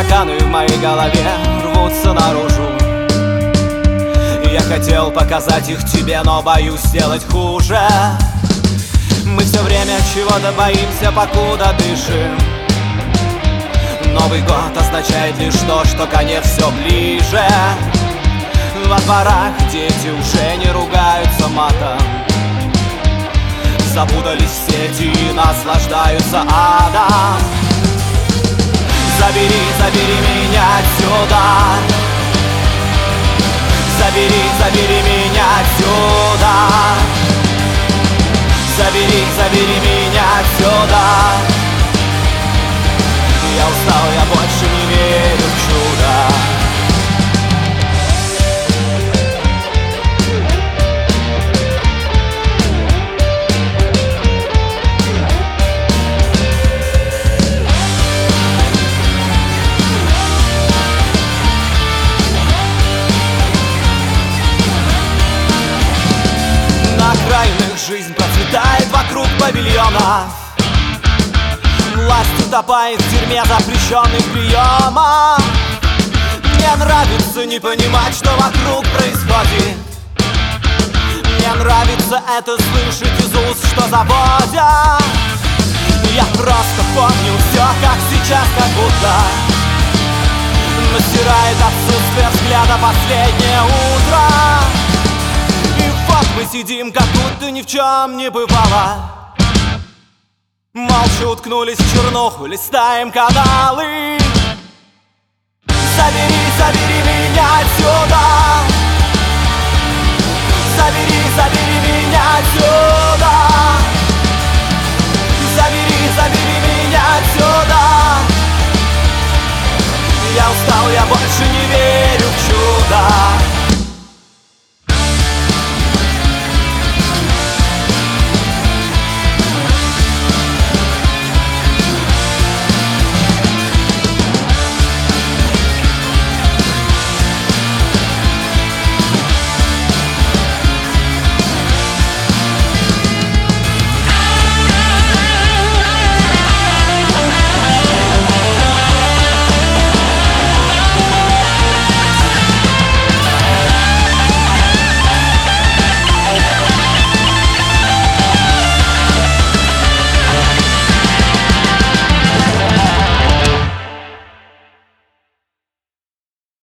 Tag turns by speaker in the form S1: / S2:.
S1: тараканы в моей голове рвутся наружу. Я хотел показать их тебе, но боюсь сделать хуже. Мы все время чего-то боимся, покуда дышим. Новый год означает лишь то, что конец все ближе. Во дворах дети уже не ругаются матом, запутались в сети и наслаждаются адом. Забери, забери меня отсюда. Забери, забери меня отсюда. Забери, забери меня отсюда. Я устал, я больше не верю в чудо. На окраинах жизнь процветает вокруг павильона. Власть утопает в дерьме запрещенных приемов. Мне нравится не понимать, что вокруг происходит. Мне нравится это слышать из уст, что заводят. Я просто помню все, как сейчас, как будто настирает отсутствие взгляда последнее утро. И вот мы сидим, как будто ни в чем не бывало. Молча уткнулись в чернуху, листаем каналы. Забери, забери меня отсюда. Забери, забери меня отсюда. Забери, забери меня отсюда. Я устал, я больше не верю в чудо.